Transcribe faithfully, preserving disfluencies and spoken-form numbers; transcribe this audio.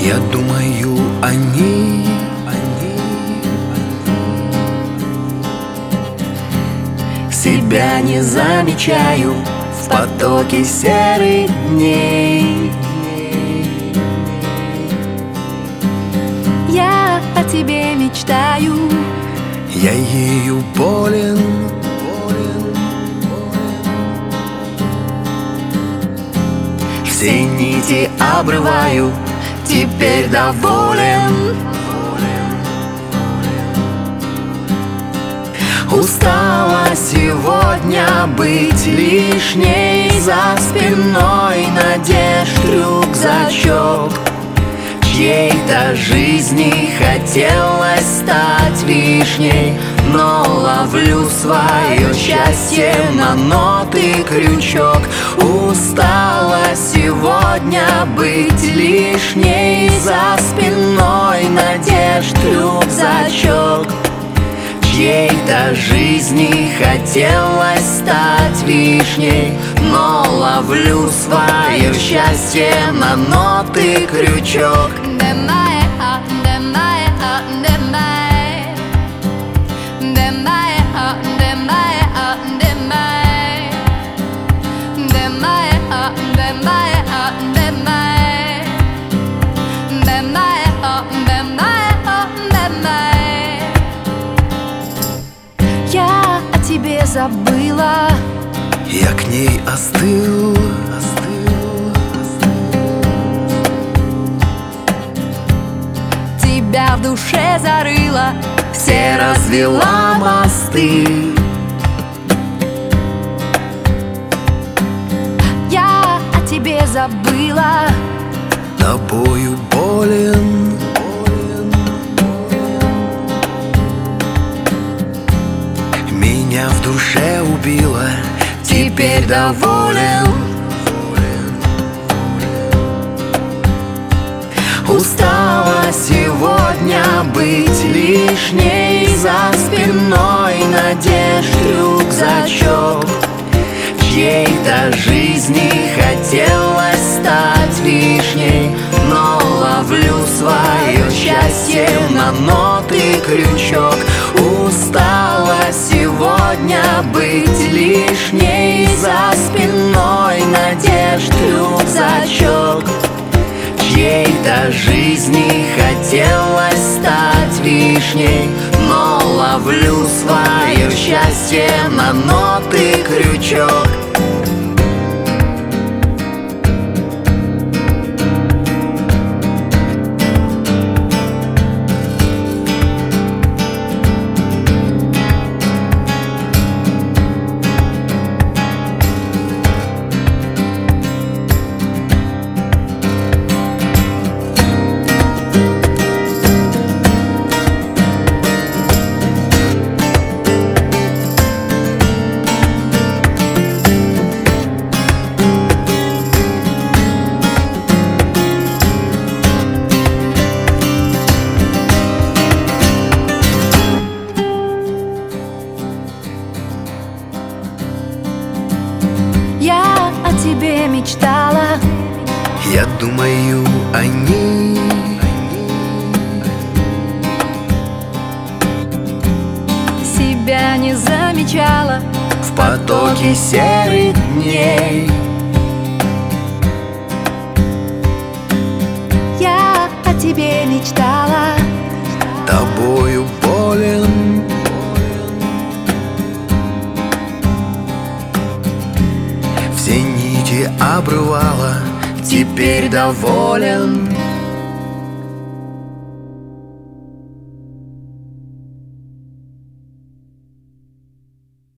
Я думаю, они, они себя не замечаю в потоке серых дней. Я о тебе мечтаю, Я ею болен, все нити обрываю, теперь доволен. Устала сегодня быть лишней, за спиной надежд рюкзачок. Чьей-то жизни хотелось стать вишней, но ловлю свое счастье на ноты крючок. Устала сегодня быть лишней, за спиной надежд рюкзачок. Чьей-то жизни хотелось стать вишней, но ловлю свое счастье на ноты крючок. Я о тебе забыла, Я к ней остыл, остыл, тебя в душе зарыла, все развела мосты. я о тебе забыла, Тобою болен, меня в душе убила, теперь доволен. Устала сегодня быть лишней, за спиной надежд рюкзачок. Чьей-то жизни хотелось стать вишней, но ловлю свое счастье на ноты крючок. Устала сегодня быть лишней, за спиной надежд рюкзачок. Чьей-то жизни хотелось стать вишней, но ловлю свое счастье на ноты крючок. я о тебе мечтала, Я думаю, они, себя не замечала в потоке серых дней. я о тебе мечтала, Тобою болен, все нити обрывала, теперь доволен.